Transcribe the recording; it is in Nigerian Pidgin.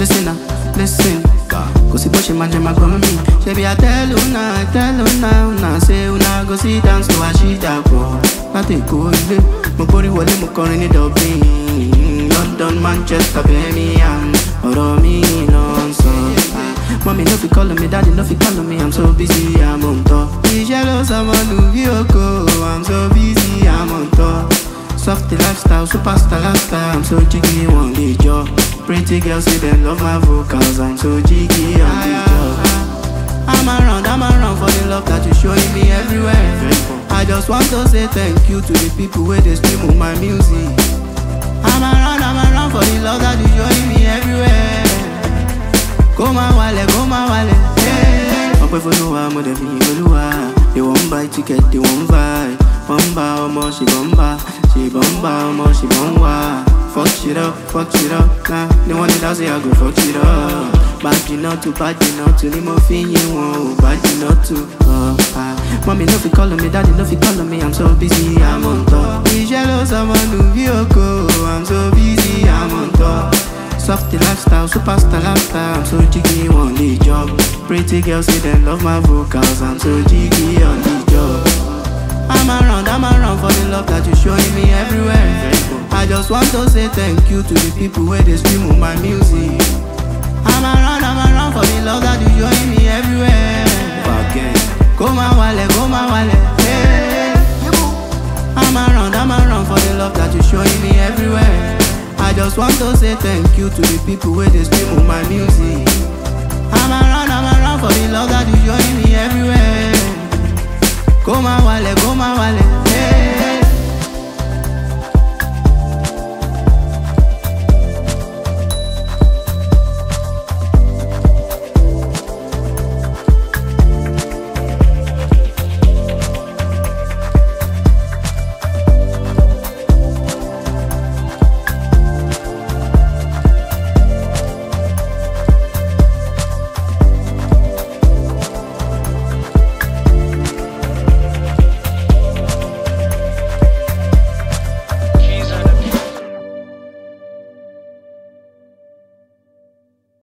listen now, listen. Cause if she man my come me, she be I tell una, say una go sit down so I shit up. Not a go ile, mo body wale mo kọrin ní Dublin, London, Manchester, Birmingham, ọ̀rọ̀ mi ló sọ. Mommy no fi calling me, daddy no fi calling me, I'm so busy, I'm on top. Iṣẹ́ ló sọmọ nù bí oko, I'm so busy, I'm on top. Softy lifestyle, superstar lifestyle, I'm so jiggy on the job. Pretty girls say they love my vocals, I'm so jiggy on the job. I'm around for the love that you showing me everywhere. I just want to say thank you to the people where they stream on my music. I'm around for the love that you showing me everywhere. Go my wallet, hey. Up if you know I'm with the people. They won't buy ticket, they won't buy. Bomba, almost she bomba, almost she bomba. Fuck shit up, nah. They want it, I say I go fuck shit up. Bad you not to, need more thing you want, bad you not to. Mommy no fi calling me, daddy no fi calling me, I'm so busy, I'm on top. Iṣẹ́ someone new vehicle, I'm so busy, I'm on top. Softy lifestyle, superstar lifestyle, I'm so jiggy on the job. Pretty girls say they love my vocals, I'm so jiggy on the job. I'm around for the love that you showing me everywhere. I just want to say thank you to the people where they stream on my music. I'm around for the love that you showing me everywhere. Again, go my wallet, hey. I'm around for the love that you showing me everywhere. I just want to say thank you to the people where they stream on my music. I'm around for the love that you showing me everywhere. Go my wallet, hey.